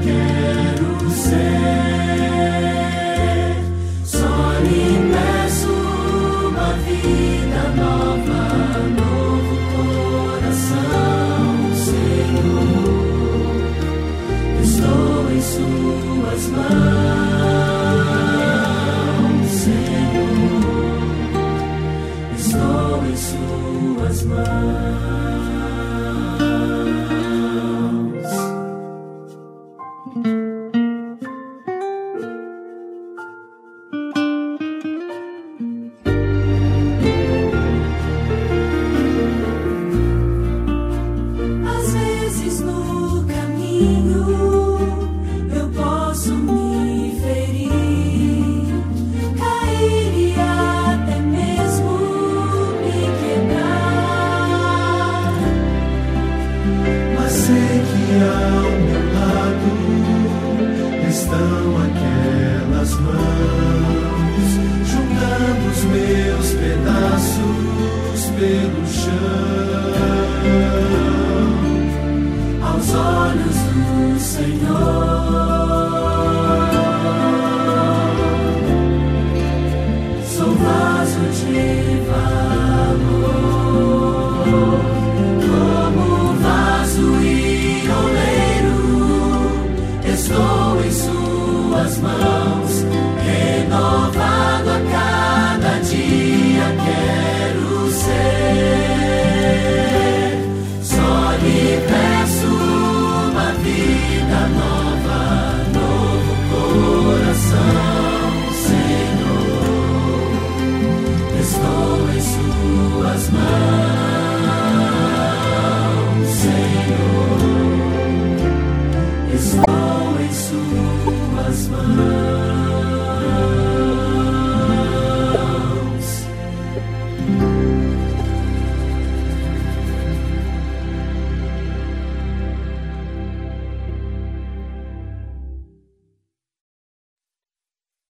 quero ser. Só lhe peço uma vida nova, novo coração, Senhor. Estou em suas mãos, Senhor. Estou em suas mãos. Às vezes no caminho eu posso me ferir, cair e até mesmo me quebrar. Mas sei que ao meu lado estão aquelas mãos, juntando os meus pedaços pelo chão, aos olhos do Senhor. Sou vaso de valor, como vaso e oleiro, estou em suas mãos, renovado a cada dia quero ser. Só lhe peço uma vida nova, novo coração.